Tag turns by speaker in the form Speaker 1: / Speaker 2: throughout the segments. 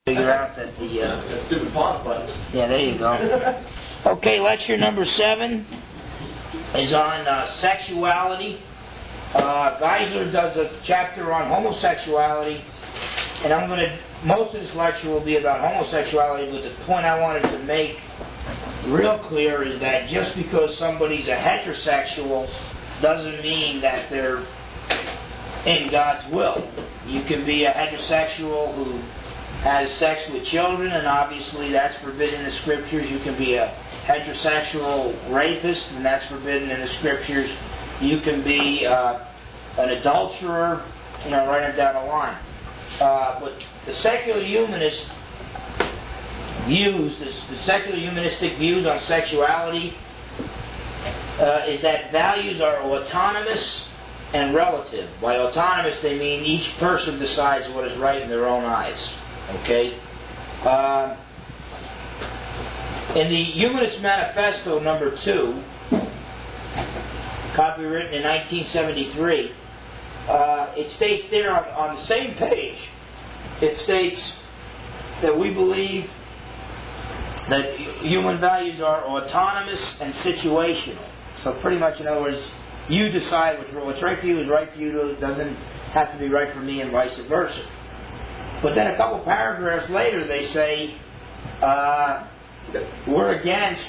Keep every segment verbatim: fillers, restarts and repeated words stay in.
Speaker 1: Figure out that the uh,
Speaker 2: that stupid pause button.
Speaker 1: Yeah, there you go. Okay, lecture number seven is on uh, sexuality. Uh, Geisler does a chapter on homosexuality, and I'm going to. Most of this lecture will be about homosexuality, but the point I wanted to make real clear is that just because somebody's a heterosexual doesn't mean that they're in God's will. You can be a heterosexual who has sex with children, and obviously that's forbidden in the Scriptures. You can be a heterosexual rapist, and that's forbidden in the Scriptures. You can be uh, an adulterer, you know, right down the line. Uh, but the secular humanist views, the, the secular humanistic views on sexuality uh, is that values are autonomous and relative. By autonomous, they mean each person decides what is right in their own eyes. Okay? Uh, in the Humanist Manifesto number two, copywritten in nineteen seventy-three, uh, it states there on, on the same page, it states that we believe that human values are autonomous and situational. So pretty much, in other words, you decide what's, what's right for you is right for you. It doesn't have to be right for me, and vice versa. But then a couple paragraphs later, they say uh, we're against.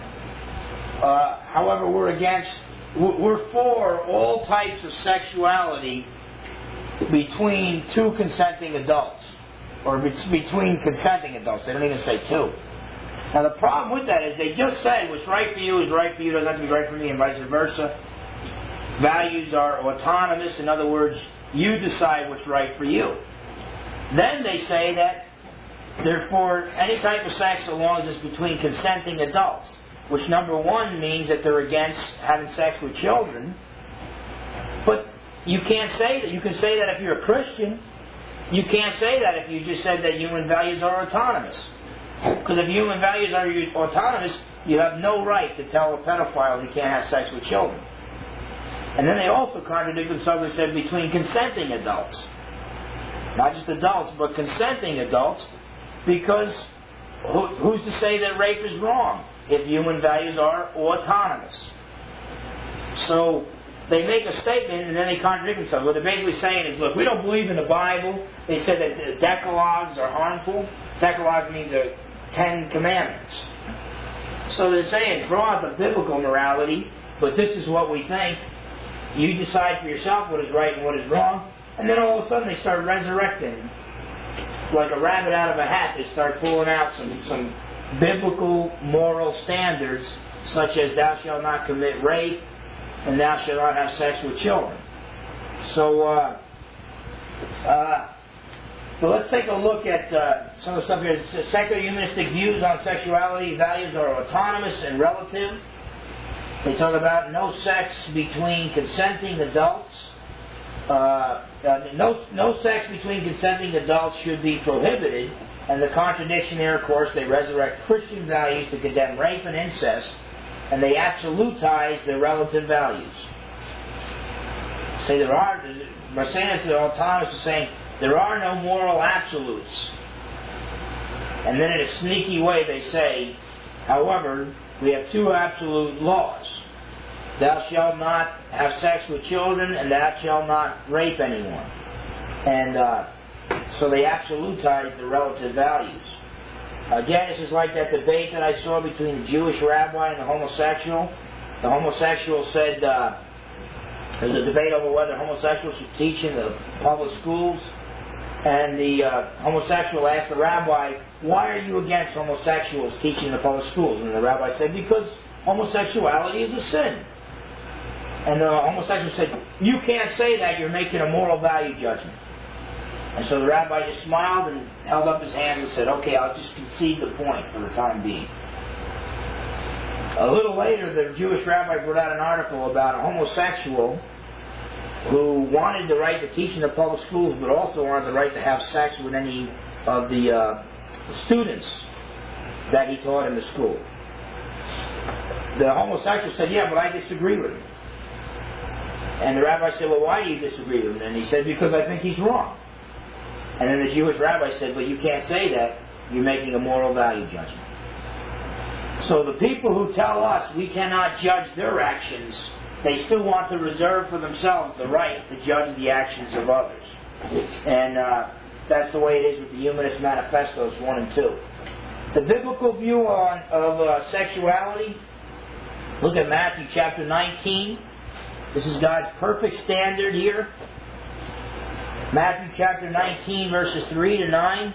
Speaker 1: Uh, however, we're against. We're for all types of sexuality between two consenting adults, or be- between consenting adults. They don't even say two. Now the problem with that is they just say what's right for you is right for you. Doesn't have to be right for me, and vice versa. Values are autonomous. In other words, you decide what's right for you. Then they say that they're for any type of sex so long as it's between consenting adults, which number one means that they're against having sex with children. But you can't say that. You can say that if you're a Christian. You can't say that if you just said that human values are autonomous. Because if human values are autonomous, you have no right to tell a pedophile he can't have sex with children. And then they also contradict themselves and said between consenting adults. Not just adults, but consenting adults, because who, who's to say that rape is wrong if human values are autonomous? So they make a statement and then they contradict themselves. What they're basically saying is, look, we don't believe in the Bible. They said that the decalogues are harmful. Decalogue means the Ten Commandments. So they're saying, throw out the biblical morality, but this is what we think. You decide for yourself what is right and what is wrong. And then all of a sudden they start resurrecting. Like a rabbit out of a hat, they start pulling out some, some biblical moral standards, such as thou shalt not commit rape, and thou shalt not have sex with children. So, uh, uh, so let's take a look at uh, some of the stuff here. Secular humanistic views on sexuality. Values are autonomous and relative. They talk about no sex between consenting adults. Uh, uh, no, no sex between consenting adults should be prohibited. And the contradiction there, of course, they resurrect Christian values to condemn rape and incest, and they absolutize their relative values. Say there are, by saying that they're autonomous, is saying there are no moral absolutes. And then in a sneaky way they say, however, we have two absolute laws. Thou shalt not have sex with children, and thou shalt not rape anyone. And uh, so they absolutize the relative values. Again, this is like that debate that I saw between the Jewish rabbi and the homosexual. The homosexual said, uh, there was a debate over whether homosexuals should teach in the public schools. And the uh, homosexual asked the rabbi, why are you against homosexuals teaching in the public schools? And the rabbi said, because homosexuality is a sin. And the homosexual said, you can't say that, you're making a moral value judgment. And so the rabbi just smiled and held up his hand and said, okay, I'll just concede the point for the time being. A little later, the Jewish rabbi brought out an article about a homosexual who wanted the right to teach in the public schools, but also wanted the right to have sex with any of the uh, students that he taught in the school. The homosexual said, yeah, but I disagree with him. And the rabbi said, well, why do you disagree with him? And he said, because I think he's wrong. And then the Jewish rabbi said, but you can't say that. You're making a moral value judgment. So the people who tell us we cannot judge their actions, they still want to reserve for themselves the right to judge the actions of others. And uh, that's the way it is with the Humanist Manifestos one and two. The biblical view on, of uh, sexuality, look at Matthew chapter nineteen. This is God's perfect standard here. Matthew chapter nineteen, verses three to nine.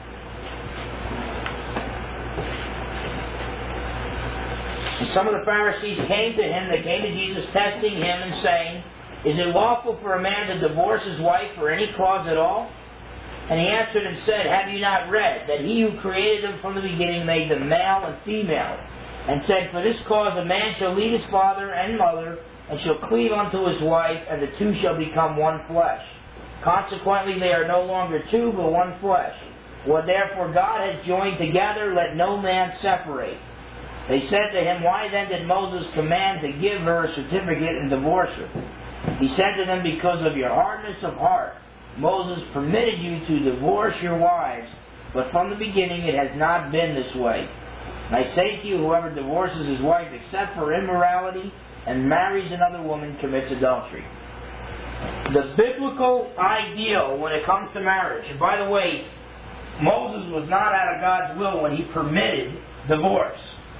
Speaker 1: And some of the Pharisees came to him, they came to Jesus testing him and saying, is it lawful for a man to divorce his wife for any cause at all? And he answered and said, have you not read that he who created them from the beginning made them male and female? And said, for this cause a man shall leave his father and mother, and shall cleave unto his wife, and the two shall become one flesh. Consequently they are no longer two, but one flesh. What therefore God has joined together, let no man separate. They said to him, why then did Moses command to give her a certificate and divorce her? He said to them, because of your hardness of heart. Moses permitted you to divorce your wives, but from the beginning it has not been this way. And I say to you, whoever divorces his wife except for immorality and marries another woman commits adultery. The biblical ideal when it comes to marriage, and by the way, Moses was not out of God's will when he permitted divorce.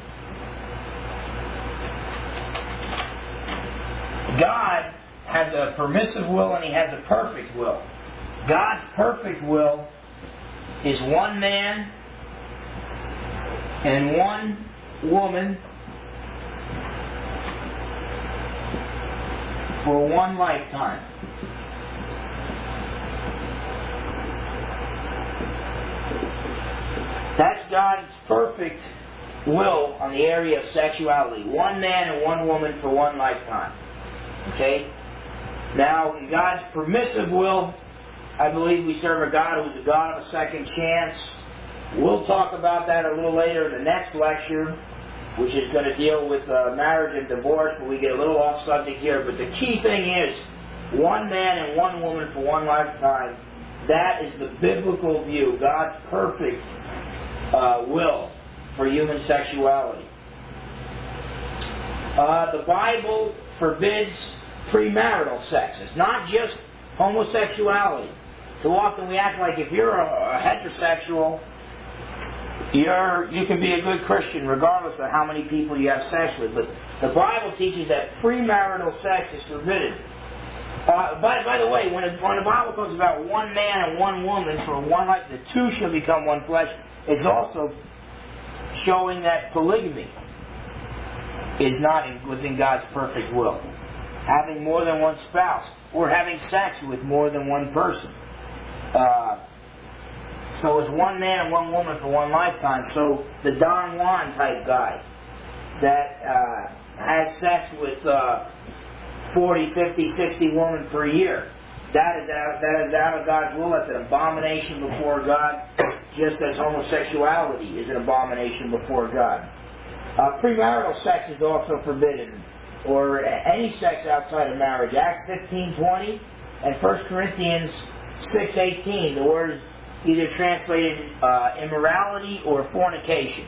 Speaker 1: God has a permissive will and He has a perfect will. God's perfect will is one man and one woman for one lifetime. That's God's perfect will on the area of sexuality. One man and one woman for one lifetime. Okay? Now, in God's permissive will, I believe we serve a God who's a God of a second chance. We'll talk about that a little later in the next lecture, which is going to deal with uh, marriage and divorce, but we get a little off subject here. But the key thing is, one man and one woman for one lifetime. That is the biblical view, God's perfect uh, will for human sexuality. Uh, the Bible forbids premarital sex. It's not just homosexuality. Too often we act like if you're a, a heterosexual, you're you can be a good Christian regardless of how many people you have sex with. But the Bible teaches that premarital sex is forbidden. Uh, by, by the way, when, it, when the Bible talks about one man and one woman for one life, the two shall become one flesh, it's also showing that polygamy is not in, within God's perfect will. Having more than one spouse, or having sex with more than one person. Uh, so it's one man and one woman for one lifetime. So the Don Juan type guy that uh, has sex with uh, forty, fifty, sixty women per year, that is, out, that is out of God's will. That's an abomination before God, just as homosexuality is an abomination before God. Uh, premarital sex is also forbidden, or any sex outside of marriage. Acts fifteen twenty and First Corinthians six eighteen. The word is either translated uh, immorality or fornication.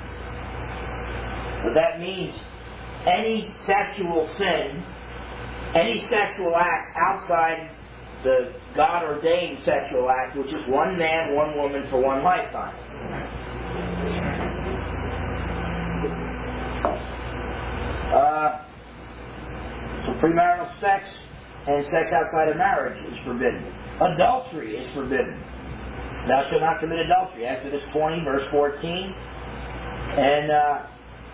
Speaker 1: What that means, any sexual sin, any sexual act outside the God-ordained sexual act, which is one man, one woman for one lifetime. Uh, so premarital sex and sex outside of marriage is forbidden. Adultery is forbidden. Thou shalt not commit adultery. Exodus twenty, verse fourteen. And uh,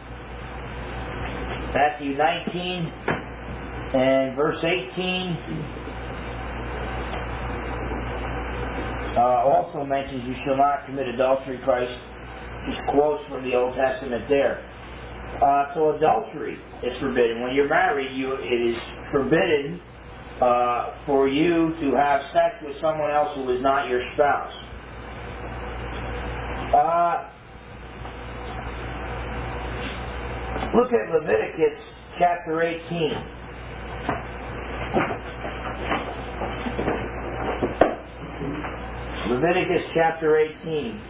Speaker 1: Matthew nineteen and verse eighteen uh, also mentions you shall not commit adultery. Christ just quotes from the Old Testament there. Uh, so adultery is forbidden. When you're married, you it is forbidden uh, for you to have sex with someone else who is not your spouse. Uh, look at Leviticus chapter eighteen. Leviticus chapter eighteen.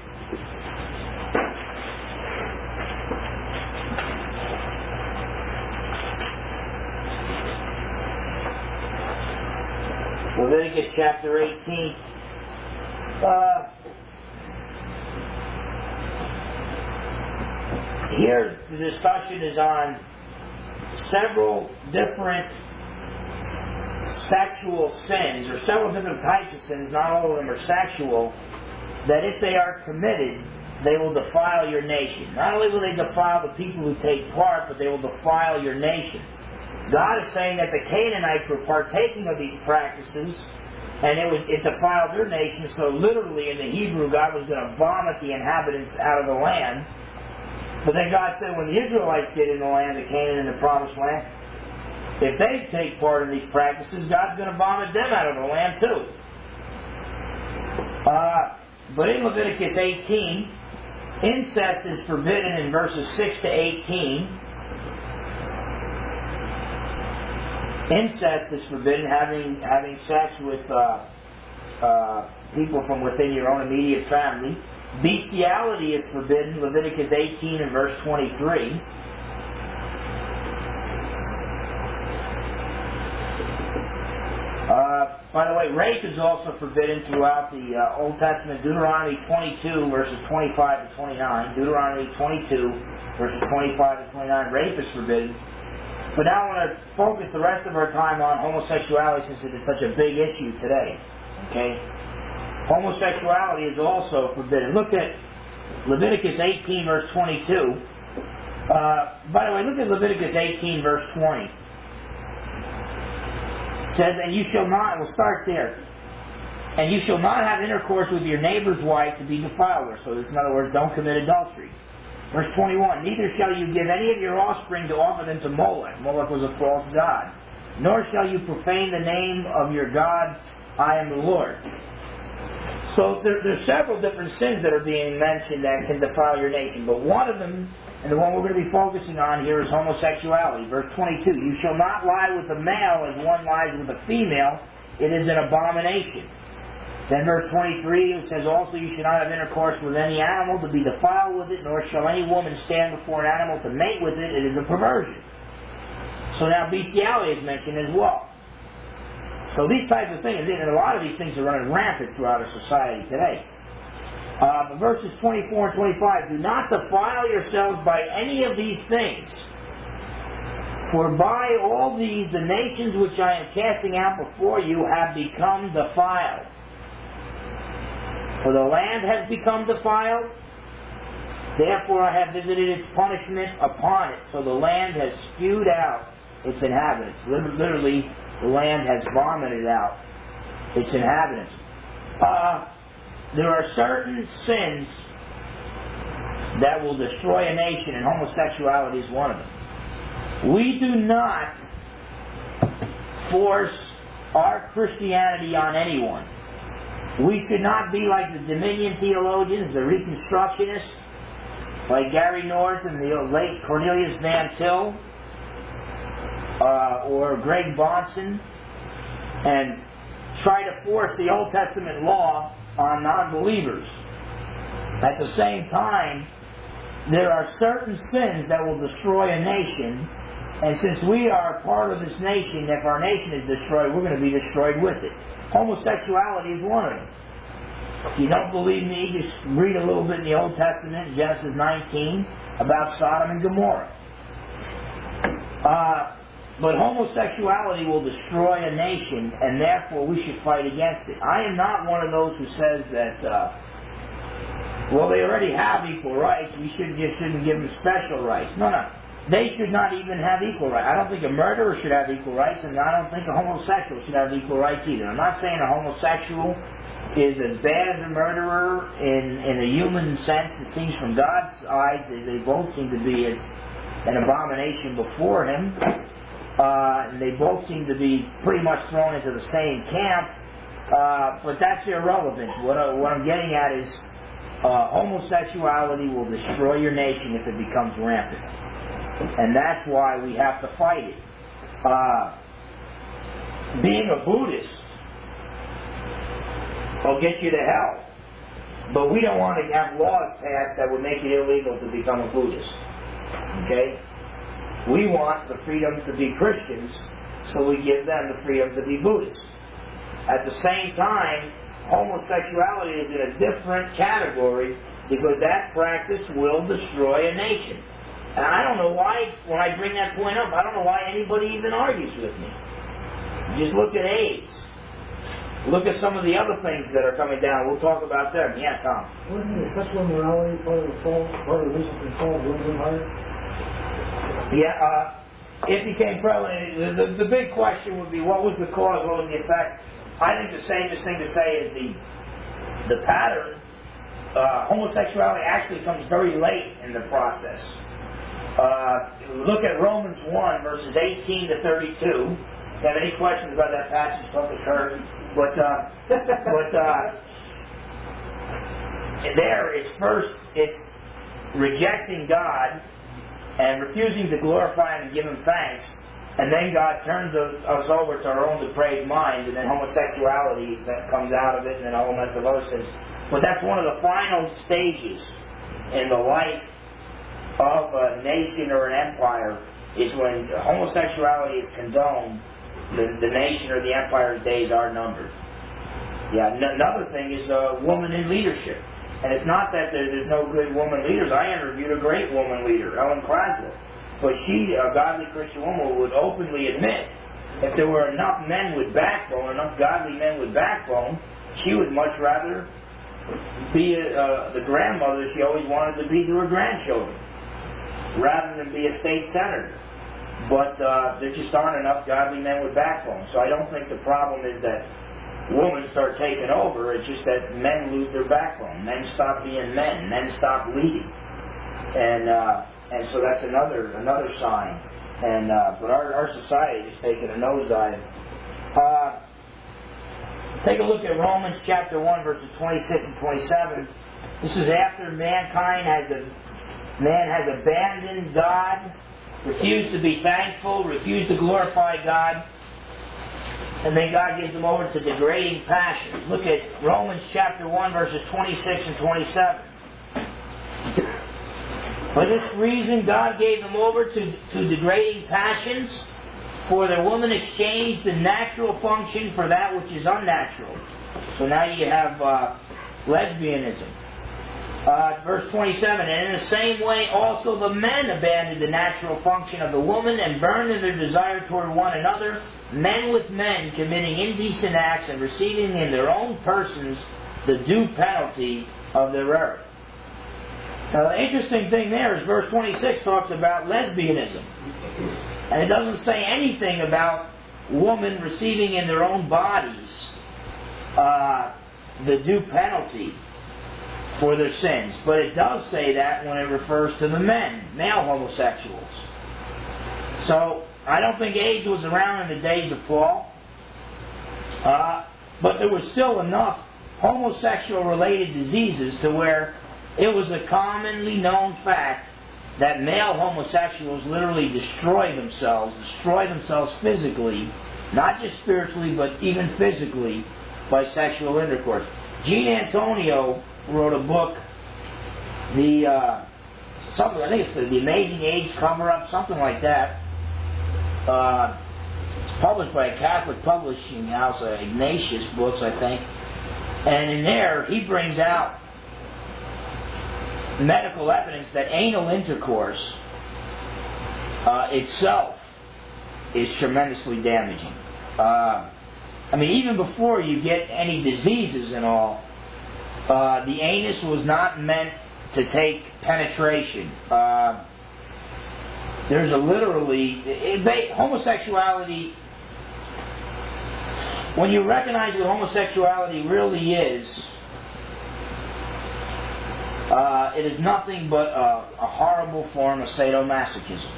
Speaker 1: Leviticus chapter eighteen. Uh, here the discussion is on several different sexual sins, or several different types of sins, not all of them are sexual, that if they are committed, they will defile your nation. Not only will they defile the people who take part, but they will defile your nation. God is saying that the Canaanites were partaking of these practices, and it, was, it defiled their nation, so literally in the Hebrew, God was going to vomit the inhabitants out of the land. But then God said when the Israelites get in the land of Canaan and the Promised Land, if they take part in these practices, God's going to vomit them out of the land too. Uh, but in Leviticus eighteen, incest is forbidden in verses six to eighteen. Incest is forbidden, having having sex with uh, uh, people from within your own immediate family. Bestiality is forbidden, Leviticus eighteen and verse twenty-three. Uh, by the way, rape is also forbidden throughout the uh, Old Testament. Deuteronomy twenty-two, verses twenty-five to twenty-nine. Deuteronomy twenty-two, verses twenty-five to twenty-nine. Rape is forbidden. But now I want to focus the rest of our time on homosexuality, since it is such a big issue today. Okay? Homosexuality is also forbidden. Look at Leviticus eighteen, verse twenty-two. Uh, by the way, look at Leviticus eighteen, verse twenty. It says, and you shall not, we'll start there, and you shall not have intercourse with your neighbor's wife to be defiled her. So in other words, don't commit adultery. Verse twenty-one, neither shall you give any of your offspring to offer them to Moloch. Moloch was a false god. Nor shall you profane the name of your God. I am the Lord. So there, there's several different sins that are being mentioned that can defile your nation. But one of them, and the one we're going to be focusing on here, is homosexuality. Verse twenty-two, you shall not lie with a male as one lies with a female. It is an abomination. Then verse twenty-three, it says, also you shall not have intercourse with any animal to be defiled with it, nor shall any woman stand before an animal to mate with it. It is a perversion. So now bestiality is mentioned as well. So these types of things, and a lot of these things are running rampant throughout our society today. Uh, but verses twenty-four and twenty-five, do not defile yourselves by any of these things. For by all these the nations which I am casting out before you have become defiled. For the land has become defiled, therefore I have visited its punishment upon it. So the land has spewed out its inhabitants. Literally, the land has vomited out its inhabitants. Uh, there are certain sins that will destroy a nation, and homosexuality is one of them. We do not force our Christianity on anyone. We should not be like the Dominion theologians, the Reconstructionists, like Gary North and the late Cornelius Van Til, uh, or Greg Bonson, and try to force the Old Testament law on non-believers. At the same time, there are certain sins that will destroy a nation, and since we are part of this nation, if our nation is destroyed, we're going to be destroyed with it. Homosexuality is one of them. If you don't believe me, just read a little bit in the Old Testament, Genesis nineteen, about Sodom and Gomorrah. Uh, but homosexuality will destroy a nation, and therefore we should fight against it. I am not one of those who says that, uh, well, they already have equal rights, we should just shouldn't give them special rights. No, no. They should not even have equal rights. I don't think a murderer should have equal rights, and I don't think a homosexual should have equal rights either. I'm not saying a homosexual is as bad as a murderer in, in a human sense. It seems from God's eyes they both seem to be as an abomination before Him. Uh, and they both seem to be pretty much thrown into the same camp. Uh, but that's irrelevant. What, I, what I'm getting at is uh, homosexuality will destroy your nation if it becomes rampant. And that's why we have to fight it. Uh, being a Buddhist will get you to hell. But we don't want to have laws passed that would make it illegal to become a Buddhist. Okay? We want the freedom to be Christians, so we give them the freedom to be Buddhists. At the same time, homosexuality is in a different category because that practice will destroy a nation. And I don't know why, when I bring that point up, I don't know why anybody even argues with me. Just look at AIDS. Look at some of the other things that are coming down. We'll talk about them. Yeah, Tom.
Speaker 2: Wasn't the sexual morality part of the fall, part of the reason for fall women higher?
Speaker 1: Yeah, uh, it became prevalent. The, the, the big question would be, what was the cause, what was the effect? I think the safest thing to say is the the pattern. Uh, homosexuality actually comes very late in the process. Uh, look at Romans one, verses eighteen to thirty-two. If you have any questions about that passage, talk to Kurt. But, uh, but uh, there, it's first, it's rejecting God and refusing to glorify Him and give Him thanks. And then God turns us, us over to our own depraved mind, and then homosexuality that comes out of it, and then a whole bunch of other sins. But that's one of the final stages in the life of a nation or an empire, is when homosexuality is condoned, the, the nation or the empire's days are numbered. Yeah, n- another thing is a uh, woman in leadership. And it's not that there, there's no good woman leaders. I interviewed a great woman leader, Ellen Craswell. But she, a godly Christian woman, would openly admit if there were enough men with backbone, enough godly men with backbone, she would much rather be a, uh, the grandmother she always wanted to be to her grandchildren, rather than be a state senator. But uh, there just aren't enough godly men with backbone. So I don't think the problem is that women start taking over. It's just that men lose their backbone. Men stop being men. Men stop leading. And uh, and so that's another another sign. And uh, but our, our society is taking a nosedive. Uh, take a look at Romans chapter one, verses twenty-six and twenty-seven. This is after mankind has a, man has abandoned God, refused to be thankful, refused to glorify God, and then God gives them over to degrading passions. Look at Romans chapter one, verses twenty-six and twenty-seven. For this reason God gave them over to, to degrading passions, for their woman exchanged the natural function for that which is unnatural. So now you have uh, lesbianism. Uh, verse twenty-seven, and in the same way also the men abandoned the natural function of the woman and burned in their desire toward one another, men with men committing indecent acts and receiving in their own persons the due penalty of their error. Now the interesting thing there is verse twenty-six talks about lesbianism. And it doesn't say anything about women receiving in their own bodies uh, the due penalty for their sins. But it does say that when it refers to the men, male homosexuals. So, I don't think AIDS was around in the days of Paul. Uh, but there was still enough homosexual-related diseases to where it was a commonly known fact that male homosexuals literally destroy themselves, destroy themselves physically, not just spiritually, but even physically, by sexual intercourse. Gene Antonio wrote a book, the uh, something I think it's the, the Amazing Age Cover-Up, something like that. Uh, it's published by a Catholic publishing house, uh, Ignatius Books, I think. And in there, he brings out medical evidence that anal intercourse uh, itself is tremendously damaging. Uh, I mean, even before you get any diseases and all, uh, the anus was not meant to take penetration. Uh, there's a literally... It, it, homosexuality... When you recognize what homosexuality really is, uh, it is nothing but a, a horrible form of sadomasochism.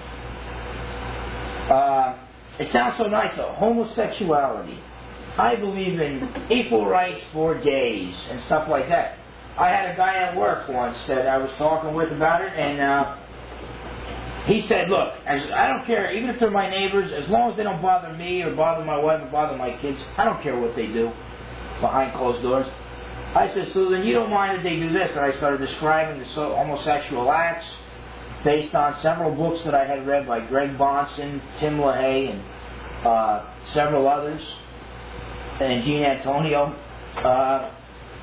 Speaker 1: Uh, it sounds so nice, though. Homosexuality. I believe in equal rights for gays and stuff like that. I had a guy at work once that I was talking with about it, and uh, he said, look, as, I don't care, even if they're my neighbors, as long as they don't bother me or bother my wife or bother my kids, I don't care what they do behind closed doors. I said, so then you don't mind that they do this? And I started describing the so- homosexual acts based on several books that I had read by Greg Bonson, Tim LaHaye, and uh, several others, and Gene Antonio. Uh,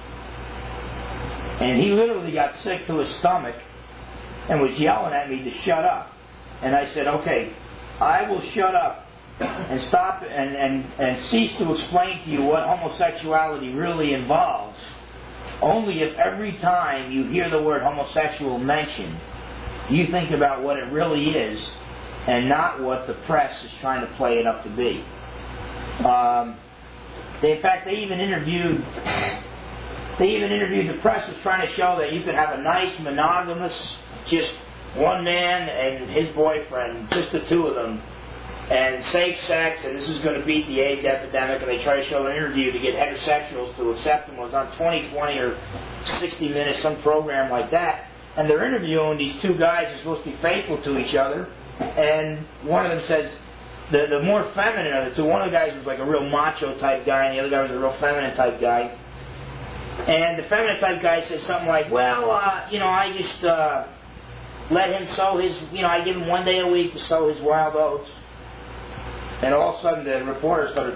Speaker 1: and he literally got sick to his stomach and was yelling at me to shut up. And I said, okay, I will shut up and stop and, and, and cease to explain to you what homosexuality really involves, only if every time you hear the word homosexual mentioned, you think about what it really is and not what the press is trying to play it up to be. Um, they, in fact, they even interviewed they even interviewed the press was trying to show that you could have a nice monogamous, just one man and his boyfriend, just the two of them, and safe sex, and this is going to beat the AIDS epidemic, and they try to show an interview to get heterosexuals to accept them. It was on twenty twenty or sixty minutes, some program like that, and they're interviewing these two guys who are supposed to be faithful to each other, and one of them says, the, the more feminine of the two, one of the guys was like a real macho type guy, and the other guy was a real feminine type guy, and the feminine type guy says something like, well, uh, you know, I just uh, let him sow his, you know, I give him one day a week to sow his wild oats. And all of a sudden the reporter started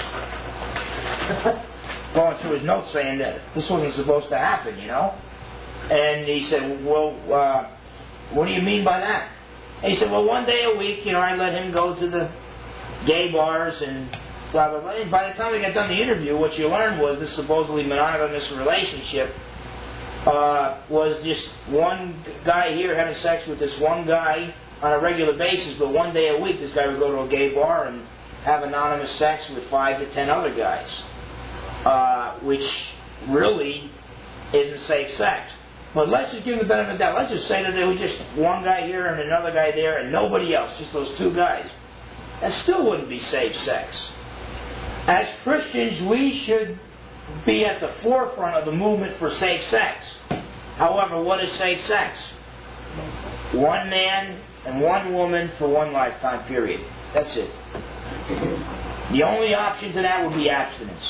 Speaker 1: going through his notes saying that this wasn't supposed to happen, you know. And he said, well, uh, what do you mean by that? And he said, well, one day a week, you know, I let him go to the gay bars and blah, blah, blah. And by the time they got done the interview, what you learned was this supposedly monogamous relationship uh, was just one guy here having sex with this one guy on a regular basis, but one day a week this guy would go to a gay bar and have anonymous sex with five to ten other guys, uh, which really isn't safe sex. But let's just give the benefit of the doubt. Let's just say that there was just one guy here and another guy there and nobody else, just those two guys. That still wouldn't be safe sex. As Christians, we should be at the forefront of the movement for safe sex. However, what is safe sex? One man and one woman for one lifetime period. That's it. The only option to that would be abstinence.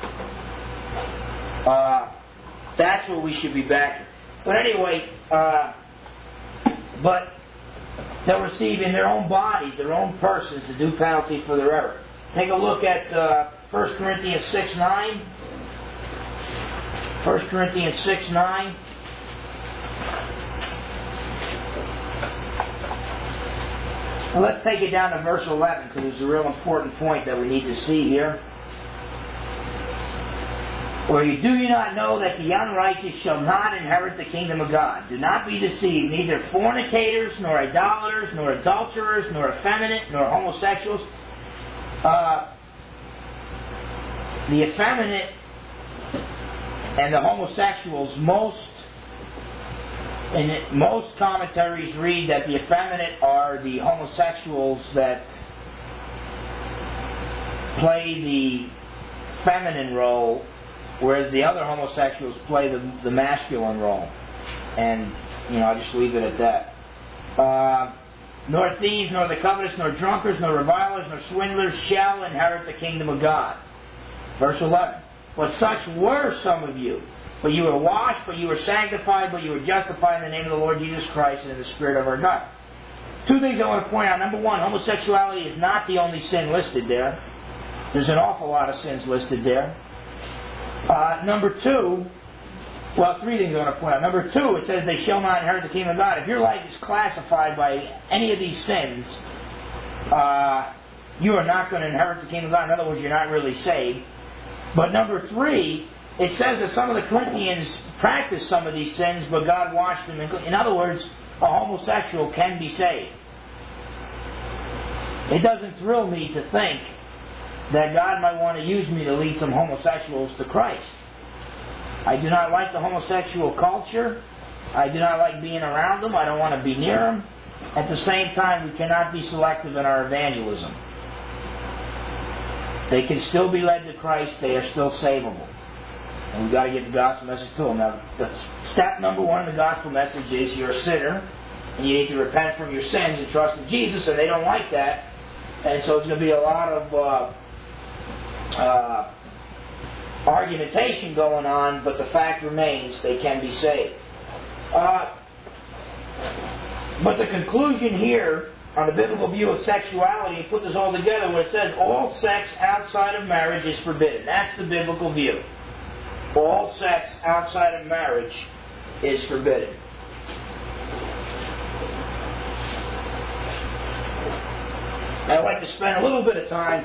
Speaker 1: Uh, that's what we should be backing. But anyway, uh, but they'll receive in their own bodies, their own persons, the due penalty for their error. Take a look at uh, First Corinthians six nine. First Corinthians six nine. Well, let's take it down to verse eleven, because there's a real important point that we need to see here. Or you do you not know that the unrighteous shall not inherit the kingdom of God? Do not be deceived, neither fornicators, nor idolaters, nor adulterers, nor effeminate, nor homosexuals. Uh, the effeminate and the homosexuals, most in it, most commentaries read that the effeminate are the homosexuals that play the feminine role, whereas the other homosexuals play the, the masculine role. And, you know, I'll just leave it at that. Uh, nor thieves, nor the covetous, nor drunkards, nor revilers, nor swindlers shall inherit the kingdom of God. Verse eleven. But such were some of you. But you were washed, but you were sanctified, but you were justified in the name of the Lord Jesus Christ and in the Spirit of our God. Two things I want to point out. Number one, homosexuality is not the only sin listed there. There's an awful lot of sins listed there. Uh, number two, well, three things I want to point out. Number two, it says they shall not inherit the kingdom of God. If your life is classified by any of these sins, uh, you are not going to inherit the kingdom of God. In other words, you're not really saved. But number three, it says that some of the Corinthians practiced some of these sins, but God washed them. In other words, a homosexual can be saved. It doesn't thrill me to think that God might want to use me to lead some homosexuals to Christ. I do not like the homosexual culture. I do not like being around them. I don't want to be near them. At the same time, we cannot be selective in our evangelism. They can still be led to Christ. They are still savable. And we've got to get the gospel message to them. Now, the step number one in the gospel message is you're a sinner, and you need to repent from your sins and trust in Jesus, and they don't like that. And so it's going to be a lot of uh, uh, argumentation going on, but the fact remains they can be saved. Uh, but the conclusion here on the biblical view of sexuality, put this all together when it says all sex outside of marriage is forbidden. That's the biblical view. All sex outside of marriage is forbidden. I'd like to spend a little bit of time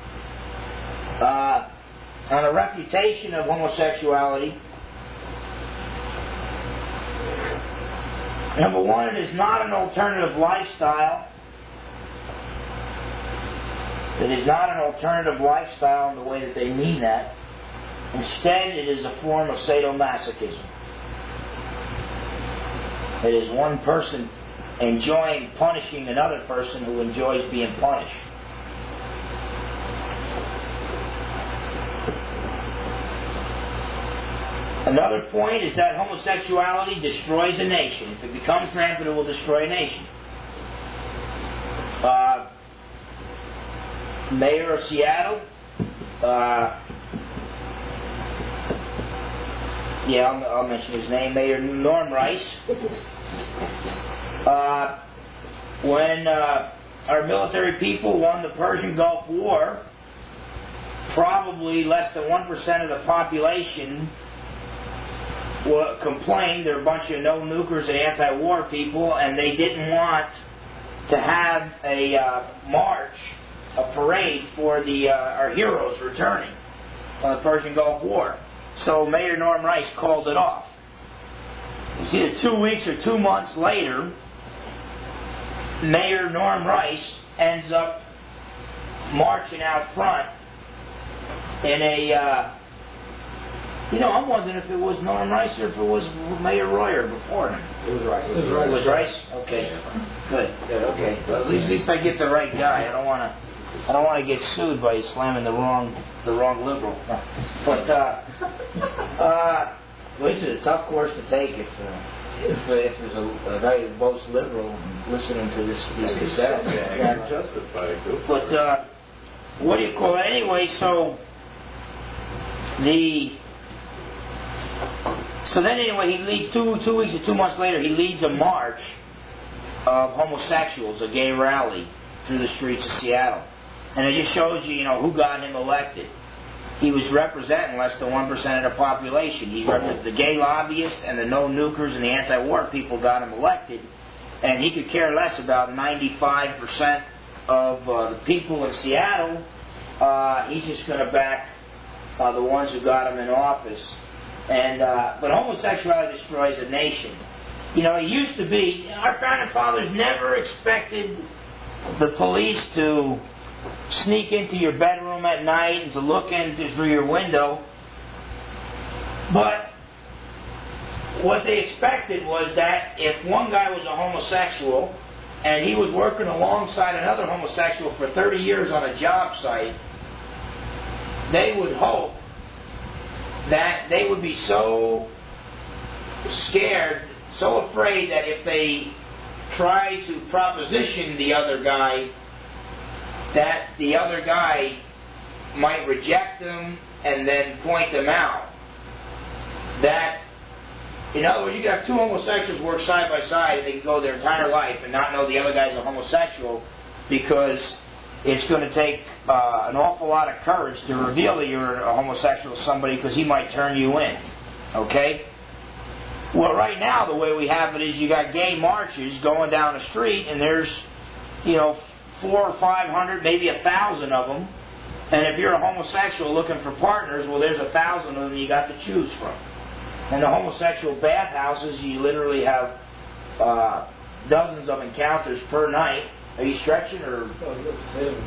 Speaker 1: uh, on a refutation of homosexuality. Number one, it is not an alternative lifestyle. It is not an alternative lifestyle in the way that they mean that. Instead, it is a form of sadomasochism. It is one person enjoying punishing another person who enjoys being punished. Another point is that homosexuality destroys a nation. If it becomes rampant, it will destroy a nation. Uh, Mayor of Seattle, uh, yeah, I'll, I'll mention his name, Mayor Norm Rice. Uh, when uh, our military people won the Persian Gulf War, probably less than one percent of the population were complained. They're a bunch of no-nukers and anti-war people, and they didn't want to have a uh, march, a parade for the uh, our heroes returning from the Persian Gulf War. So Mayor Norm Rice called it off. It's either two weeks or two months later, Mayor Norm Rice ends up marching out front in a, uh, you know, I'm wondering if it was Norm Rice or if it was Mayor Royer before him.
Speaker 3: It was Rice.
Speaker 1: It was Rice? It was Rice? Okay. Good. Good. Okay. Well, at least, at least I get the right guy. I don't want to. I don't want to get sued by slamming the wrong, the wrong liberal. But uh, uh, well, it's a tough course to take if uh, if, uh, if there's a, a guy who votes liberal listening to this these cassettes.
Speaker 3: Yeah, justified.
Speaker 1: But uh, what do you call it anyway? So the so then anyway he leads two two weeks or two months later he leads a march of homosexuals, a gay rally through the streets of Seattle. And it just shows you, you know, who got him elected. He was representing less than one percent of the population. He represented the gay lobbyists and the no-nukers and the anti-war people got him elected. And he could care less about ninety-five percent of uh, the people in Seattle. Uh, he's just going to back uh, the ones who got him in office. And uh, but homosexuality destroys a nation. You know, it used to be, our founding fathers never expected the police to sneak into your bedroom at night and to look into through your window. But what they expected was that if one guy was a homosexual and he was working alongside another homosexual for thirty years on a job site, they would hope that they would be so scared, so afraid that if they tried to proposition the other guy, that the other guy might reject them and then point them out. That, in other words, you could have two homosexuals work side by side and they could go their entire life and not know the other guy's a homosexual, because it's going to take uh, an awful lot of courage to reveal that you're a homosexual to somebody, because he might turn you in. Okay? Well, right now the way we have it is you got gay marches going down the street and there's, you know, four or five hundred, maybe a thousand of them. And if you're a homosexual looking for partners, well, there's a thousand of them you got to choose from. And the homosexual bathhouses, you literally have uh, dozens of encounters per night. Are you stretching or?
Speaker 2: Oh, yes,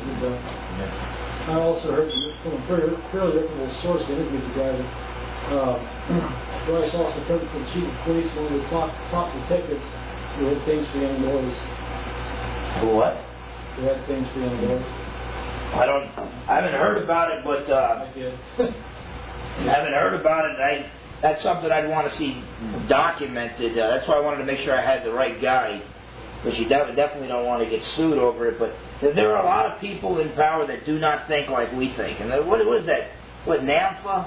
Speaker 2: I also heard from a fairly fairly reputable source that interviewed the guy that uh, Rice also took from the chief of police, one of his top, top detectives who had things for young boys.
Speaker 1: What?
Speaker 2: Who had things for young boys.
Speaker 1: I don't. I haven't heard about it, but uh,
Speaker 2: I did.
Speaker 1: I haven't heard about it. I. That's something I'd want to see documented. Uh, that's why I wanted to make sure I had the right guy, because you de- definitely don't want to get sued over it. But there are a lot of people in power that do not think like we think. And what was that? What, NAMFA?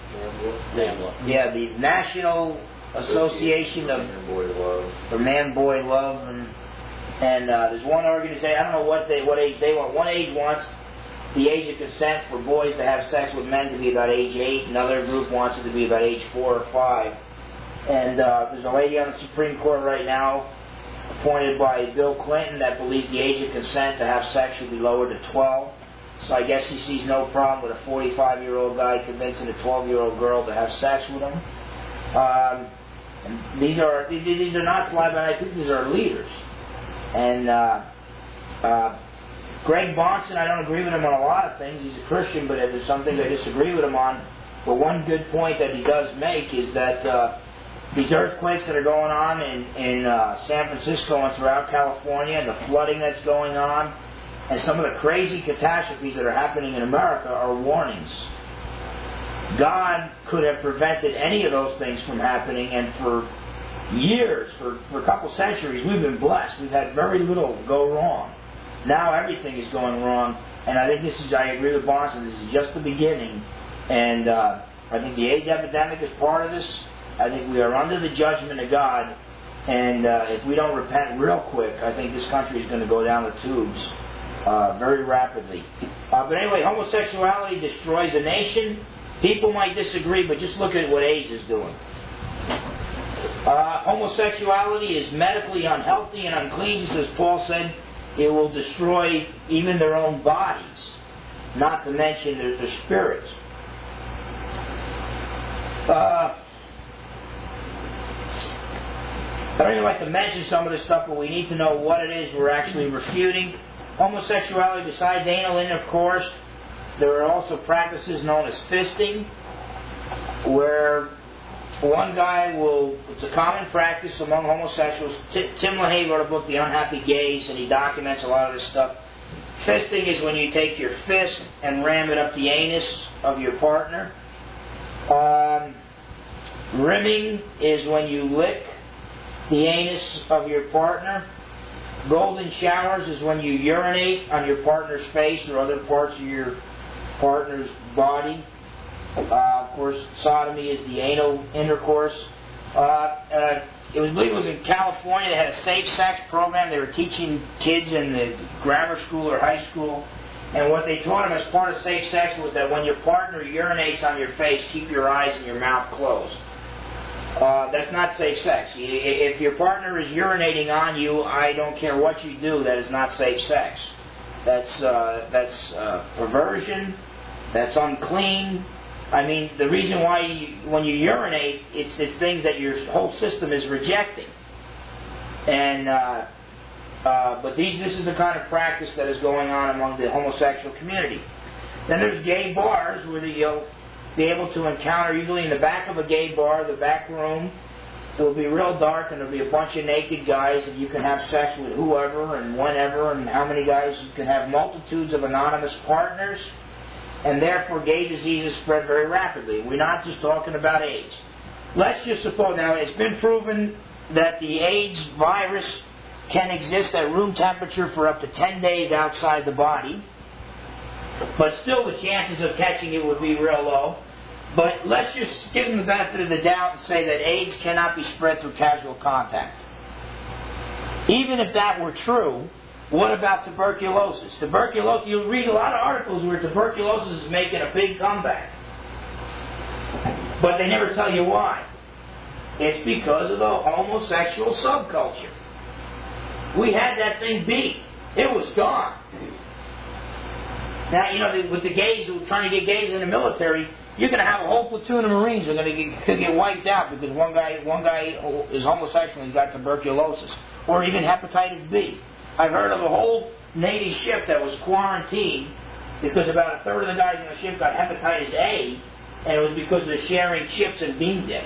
Speaker 1: Yeah, the National Association of
Speaker 3: Man Boy Love.
Speaker 1: for Man Boy Love, and and uh, there's one organization. I don't know what they what age they want. One age wants the age of consent for boys to have sex with men to be about age eight. Another group wants it to be about age four or five. And uh, there's a lady on the Supreme Court right now, appointed by Bill Clinton, that believes the age of consent to have sex should be lowered to twelve. So I guess he sees no problem with a forty-five-year-old guy convincing a twelve-year-old girl to have sex with him. Um, and these are these are not fly-by-night. I think these are leaders. And uh, uh, Greg Bonson, I don't agree with him on a lot of things. He's a Christian, but there's some things I disagree with him on. But one good point that he does make is that uh, these earthquakes that are going on in, in uh, San Francisco and throughout California, and the flooding that's going on, and some of the crazy catastrophes that are happening in America are warnings. God could have prevented any of those things from happening, and for years, for, for a couple centuries, we've been blessed. We've had very little go wrong. Now everything is going wrong, and I think this is, I agree with Bonson, this is just the beginning, and uh, I think the AIDS epidemic is part of this. I think we are under the judgment of God, and uh, if we don't repent real quick, I think this country is going to go down the tubes uh, very rapidly. Uh, but anyway, homosexuality destroys a nation. People might disagree, but just look at what AIDS is doing. Uh, homosexuality is medically unhealthy and unclean, just as Paul said. It will destroy even their own bodies, not to mention their, their spirits. Uh, I don't even like to mention some of this stuff, but we need to know what it is we're actually refuting. Homosexuality, besides anal intercourse, there are also practices known as fisting, where one guy will, it's a common practice among homosexuals. T- Tim LaHaye wrote a book, The Unhappy Gays, and he documents a lot of this stuff. Fisting is when you take your fist and ram it up the anus of your partner. Um, rimming is when you lick the anus of your partner. Golden showers is when you urinate on your partner's face or other parts of your partner's body. Uh, of course, sodomy is the anal intercourse. Uh, uh, it was, I believe it was in California. They had a safe sex program. They were teaching kids in the grammar school or high school. And what they taught them as part of safe sex was that when your partner urinates on your face, keep your eyes and your mouth closed. Uh, that's not safe sex. If your partner is urinating on you, I don't care what you do, that is not safe sex. That's uh, that's uh, perversion. That's unclean. I mean, the reason why you, when you urinate, it's, it's things that your whole system is rejecting. And uh, uh, but these this is the kind of practice that is going on among the homosexual community. Then there's gay bars where you'll be able to encounter, usually in the back of a gay bar, the back room. It will be real dark, and there will be a bunch of naked guys, and you can have sex with whoever and whenever, and how many guys. You can have multitudes of anonymous partners, and therefore gay diseases spread very rapidly. We're not just talking about AIDS. Let's just suppose, now it's been proven that the AIDS virus can exist at room temperature for up to ten days outside the body, but still the chances of catching it would be real low. But let's just give them the benefit of the doubt and say that AIDS cannot be spread through casual contact. Even if that were true, what about tuberculosis? Tuberculosis, you'll read a lot of articles where tuberculosis is making a big comeback. But they never tell you why. It's because of the homosexual subculture. We had that thing beat. It was gone. Now, you know, with the gays, trying to get gays in the military, you're going to have a whole platoon of Marines who are going to get, to get wiped out because one guy one guy is homosexual and he's got tuberculosis. Or even hepatitis B. I've heard of a whole Navy ship that was quarantined because about a third of the guys in the ship got hepatitis A, and it was because of the sharing chips and bean dip.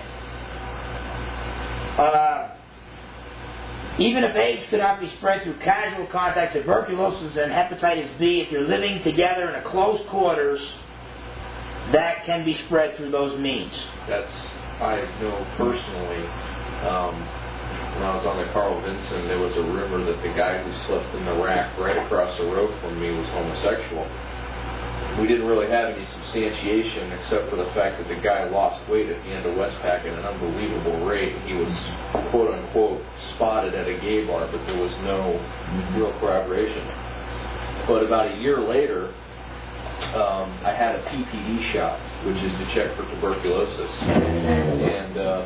Speaker 1: Uh, even if AIDS could not be spread through casual contact, tuberculosis and hepatitis B, if you're living together in a close quarters, that can be spread through those means.
Speaker 3: That's, I know personally, um, when I was on the Carl Vinson, there was a rumor that the guy who slept in the rack right across the road from me was homosexual. we didn't really have any substantiation except for the fact that the guy lost weight at the end of Westpac at an unbelievable rate. He was, quote unquote, spotted at a gay bar, but there was no real corroboration. But about a year later, um, I had a P P D shot, which is to check for tuberculosis. And uh,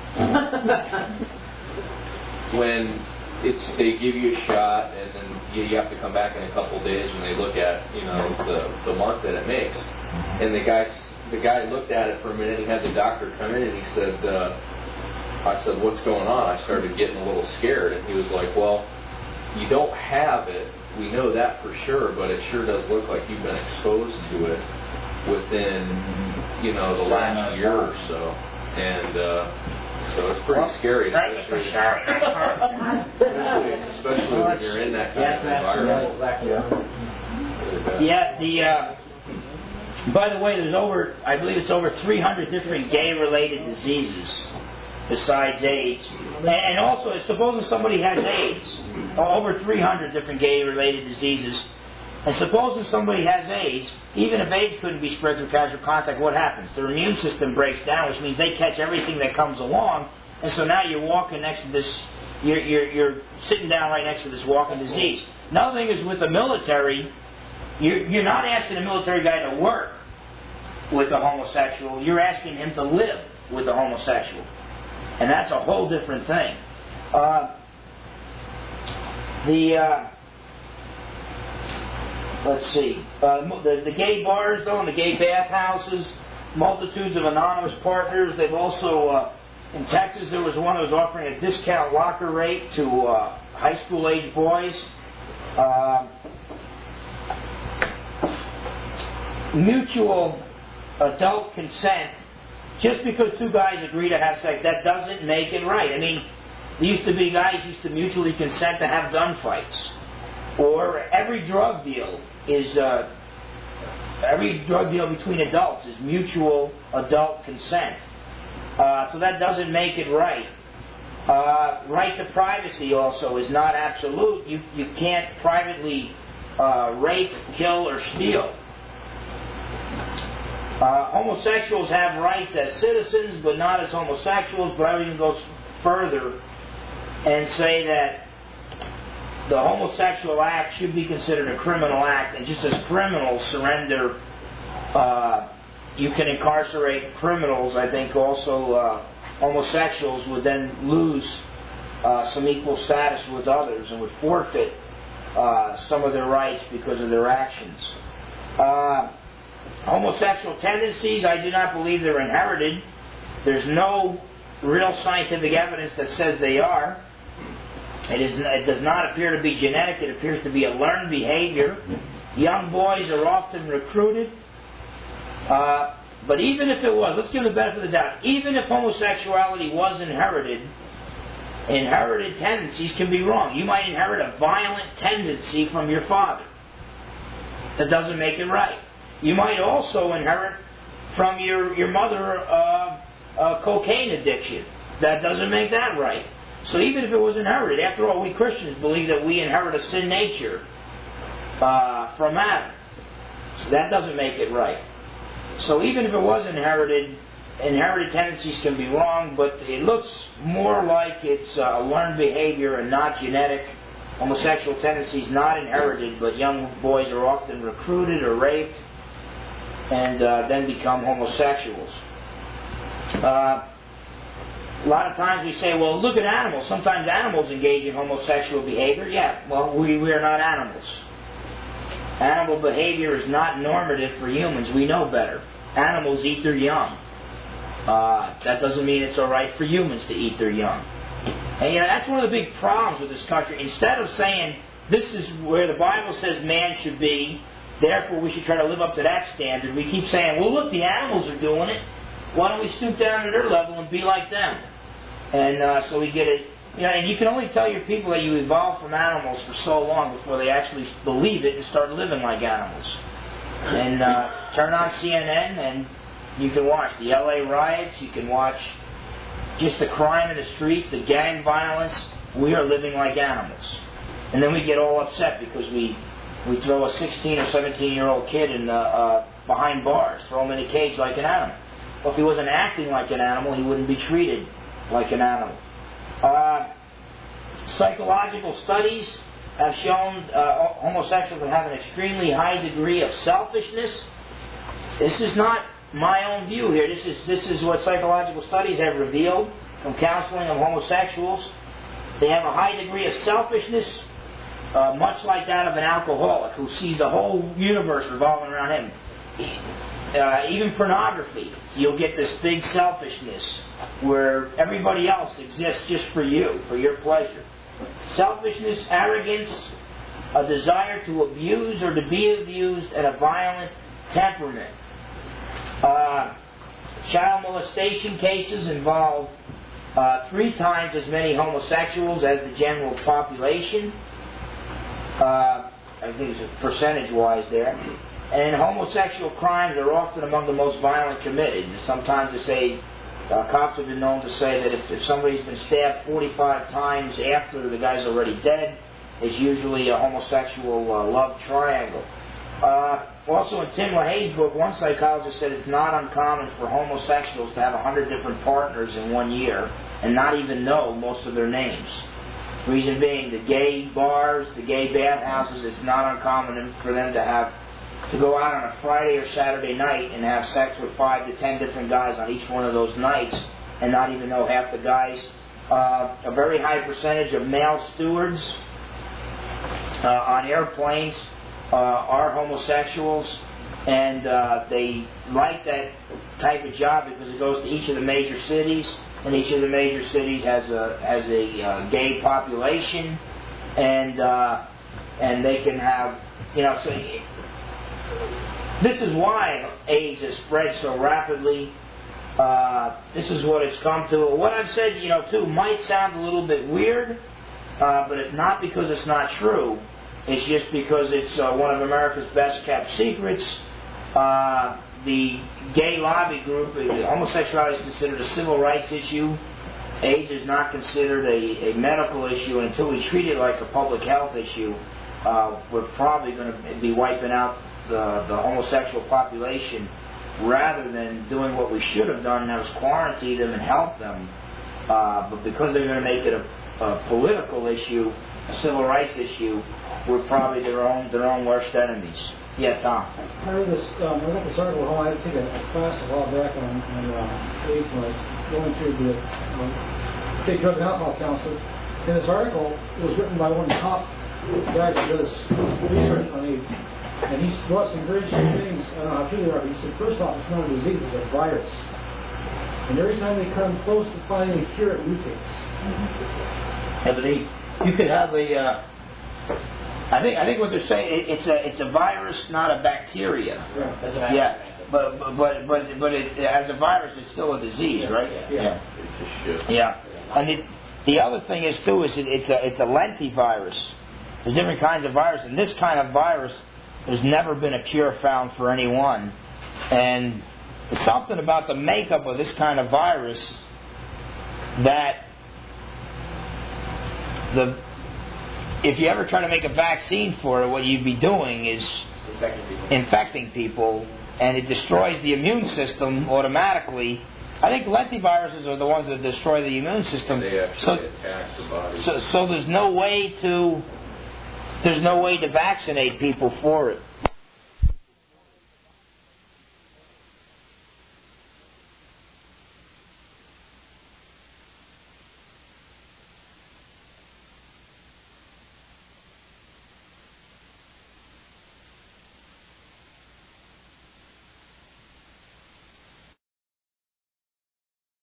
Speaker 3: when it's, they give you a shot, and then you, you have to come back in a couple of days, and they look at, you know, the, the mark that it makes. And the guy, the guy looked at it for a minute. He had the doctor come in, and he said, uh, I said, what's going on? I started getting a little scared, and he was like, well, you don't have it. We know that for sure, but it sure does look like you've been exposed to it within, you know, the last year or so. And uh, so it's pretty well, scary. Especially, especially, especially when you're in that kind yes, of environment.
Speaker 1: Yeah, yeah the, uh, by the way, there's over, I believe it's over three hundred different gay-related diseases besides AIDS. And also, supposing somebody has AIDS, over three hundred different gay-related diseases. And supposing somebody has AIDS, even if AIDS couldn't be spread through casual contact, what happens? Their immune system breaks down, which means they catch everything that comes along. And so now you're walking next to this, you're, you're, you're sitting down right next to this walking disease. Another thing is with the military, you're, you're not asking a military guy to work with a homosexual. You're asking him to live with a homosexual. And that's a whole different thing. Uh, The, uh, let's see, uh, the, the gay bars, though, and the gay bathhouses, multitudes of anonymous partners. They've also, uh, in Texas, there was one that was offering a discount locker rate to uh, high school-age boys. Uh, mutual adult consent, just because two guys agree to have sex, that doesn't make it right. I mean, there used to be guys used to mutually consent to have gunfights. Or every drug deal is, uh, every drug deal between adults is mutual adult consent. Uh, so that doesn't make it right. Uh, right to privacy also is not absolute. You, you can't privately uh, rape, kill, or steal. Uh, homosexuals have rights as citizens, but not as homosexuals. But I would even go further and say that the homosexual act should be considered a criminal act, and just as criminals surrender, uh, you can incarcerate criminals. I think also uh, homosexuals would then lose uh, some equal status with others and would forfeit uh, some of their rights because of their actions. Uh, homosexual tendencies, I do not believe they're inherited. There's no real scientific evidence that says they are. It, is, it does not appear to be genetic. It appears to be a learned behavior. Young boys are often recruited. Uh, but even if it was, let's give them the benefit of the doubt, even if homosexuality was inherited, inherited tendencies can be wrong. You might inherit a violent tendency from your father. That doesn't make it right. You might also inherit from your, your mother uh, a cocaine addiction. That doesn't make that right. So even if it was inherited, after all, we Christians believe that we inherit a sin nature uh, from Adam. So that doesn't make it right. So even if it was inherited, inherited tendencies can be wrong, but it looks more like it's uh, a learned behavior and not genetic. Homosexual tendencies not inherited, but young boys are often recruited or raped and uh, then become homosexuals. Uh, A lot of times we say, well, look at animals. Sometimes animals engage in homosexual behavior. Yeah, well, we, we are not animals. Animal behavior is not normative for humans. We know better. Animals eat their young. Uh, that doesn't mean it's all right for humans to eat their young. And you know, that's one of the big problems with this country. Instead of saying, this is where the Bible says man should be, therefore we should try to live up to that standard, we keep saying, well, look, the animals are doing it. Why don't we stoop down to their level and be like them? And uh, so we get it. You know, and you can only tell your people that you evolved from animals for so long before they actually believe it and start living like animals. And uh, turn on C N N and you can watch the L A riots. You can watch just the crime in the streets, the gang violence. We are living like animals. And then we get all upset because we We throw a sixteen or seventeen year old kid in uh, uh, behind bars, throw him in a cage like an animal. Well, if he wasn't acting like an animal, he wouldn't be treated like an animal. Uh, psychological studies have shown uh, homosexuals to have an extremely high degree of selfishness. This is not my own view here. This is this is what psychological studies have revealed from counseling of homosexuals. They have a high degree of selfishness, uh, much like that of an alcoholic who sees the whole universe revolving around him. Uh, even pornography, you'll get this big selfishness where everybody else exists just for you, for your pleasure. Selfishness, arrogance, a desire to abuse or to be abused, and a violent temperament. Uh, child molestation cases involve uh, three times as many homosexuals as the general population. Uh, I think it's percentage-wise there. And homosexual crimes are often among the most violent committed. Sometimes they say, uh, cops have been known to say that if, if somebody's been stabbed forty-five times after the guy's already dead, it's usually a homosexual uh, love triangle. Uh, also in Tim LaHaye's book, one psychologist said it's not uncommon for homosexuals to have a hundred different partners in one year and not even know most of their names. Reason being, the gay bars, the gay bathhouses, it's not uncommon for them to have to go out on a Friday or Saturday night and have sex with five to ten different guys on each one of those nights and not even know half the guys. Uh, a very high percentage of male stewards uh, on airplanes uh, are homosexuals, and uh, they like that type of job because it goes to each of the major cities, and each of the major cities has a has a uh, gay population, and uh, and they can have, you know, so this is why AIDS has spread so rapidly. Uh, this is what it's come to. What I've said, you know, too, might sound a little bit weird, uh, but it's not because it's not true. It's just because it's uh, one of America's best kept secrets. Uh, the gay lobby group, homosexuality is considered a civil rights issue. AIDS is not considered a, a medical issue. And until we treat it like a public health issue, uh, we're probably going to be wiping out the, the homosexual population rather than doing what we should have done, and that was quarantine them and help them. Uh, but because they're going to make it a, a political issue, a civil rights issue, we're probably their own their own worst enemies. Yeah, Tom.
Speaker 2: I read this. Um, I read this article. How I took a, a class a while back on, on uh, AIDS when I was going through the um, state drug and alcohol counselor. And this article was written by one of the top guys who does research on AIDS. And he brought some very interesting things. I don't know how true they are, but he said, first off, it's not a disease, it's a virus. And every time they come close to finding a cure, it mutates.
Speaker 1: Yeah, but they, you could have a. Uh, I think I think what they're saying, it, it's a it's a virus, not a bacteria.
Speaker 2: Yeah,
Speaker 1: yeah. But but but but it, as a virus, it's still a disease,
Speaker 2: yeah.
Speaker 1: right?
Speaker 2: Yeah.
Speaker 1: Yeah.
Speaker 3: It's just shit.
Speaker 1: Yeah. And it, the other thing is too is it, it's a it's a lentivirus. There's different kinds of virus, and this kind of virus, there's never been a cure found for anyone. And there's something about the makeup of this kind of virus that the if you ever try to make a vaccine for it, what you'd be doing is
Speaker 3: Infecting people.
Speaker 1: infecting people, and it destroys the immune system automatically. I think lentiviruses are the ones that destroy the immune system.
Speaker 3: They actually
Speaker 1: so,
Speaker 3: attack the body.
Speaker 1: so, so there's no way to there's no way to vaccinate people for it.